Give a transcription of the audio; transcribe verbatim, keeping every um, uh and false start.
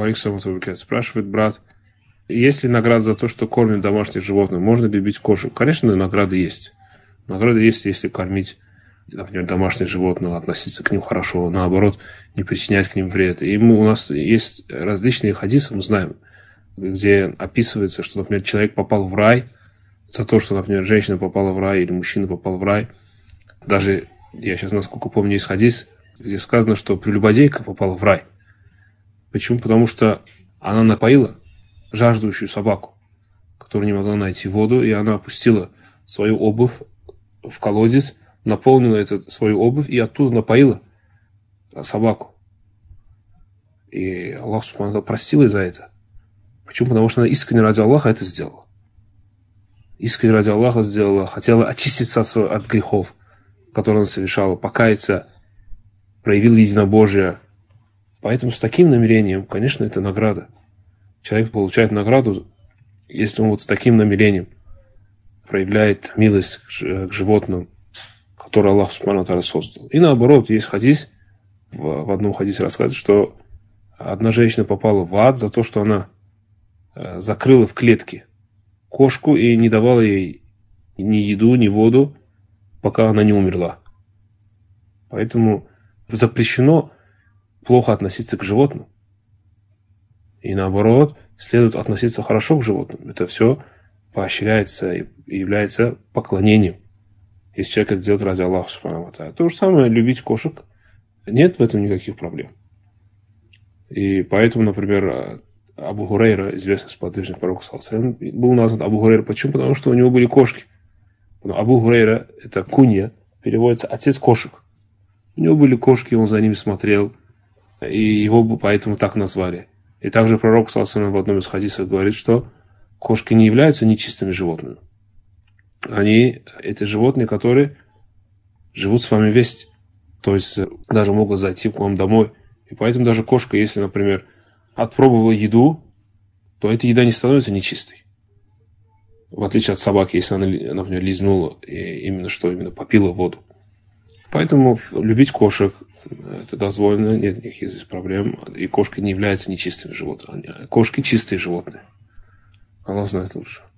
Александр спрашивает брат, есть ли награда за то, что кормят домашних животных? Можно ли бить кошек? Конечно, награды есть. Награда есть, если кормить, например, домашних животных, относиться к ним хорошо, наоборот, не причинять к ним вред. И мы, у нас есть различные хадисы, мы знаем, где описывается, что, например, человек попал в рай за то, что, например, женщина попала в рай или мужчина попал в рай. Даже, я сейчас, насколько помню, есть хадис, где сказано, что прелюбодейка попала в рай. Почему? Потому что она напоила жаждущую собаку, которая не могла найти воду, и она опустила свою обувь в колодец, наполнила эту свою обувь и оттуда напоила собаку. И Аллах Субхану простил ей за это. Почему? Потому что она искренне ради Аллаха это сделала. Искренне ради Аллаха сделала, хотела очиститься от, от грехов, которые она совершала, покаяться, проявила единобожие. Поэтому с таким намерением, конечно, это награда. Человек получает награду, если он вот с таким намерением проявляет милость к животным, которые Аллах Субхану ва Тааля создал. И наоборот, есть хадис, в, в одном хадисе рассказывается, что одна женщина попала в ад за то, что она э, закрыла в клетке кошку и не давала ей ни еду, ни воду, пока она не умерла. Поэтому запрещено плохо относиться к животным. И наоборот, следует относиться хорошо к животным. Это все поощряется и является поклонением, если человек это делает ради Аллаха Субхану ва Тааля. То же самое любить кошек. Нет в этом никаких проблем. И поэтому, например, Абу Хурейра, известный сподвижник пророка, был назван Абу Хурейра. Почему? Потому что у него были кошки. Абу Хурейра, это кунья, переводится отец кошек. У него были кошки, он за ними смотрел, и его поэтому так назвали. И также пророк в одном из хадисов говорит, что кошки не являются нечистыми животными. Они, это животные, которые живут с вами вместе. То есть даже могут зайти к вам домой. И поэтому даже кошка, если, например, отпробовала еду, то эта еда не становится нечистой. В отличие от собаки, если она, например, лизнула, и именно что, именно попила воду. Поэтому любить кошек это дозволено, нет никаких здесь проблем. И кошки не являются нечистыми животными. Кошки чистые животные. Аллах знает лучше.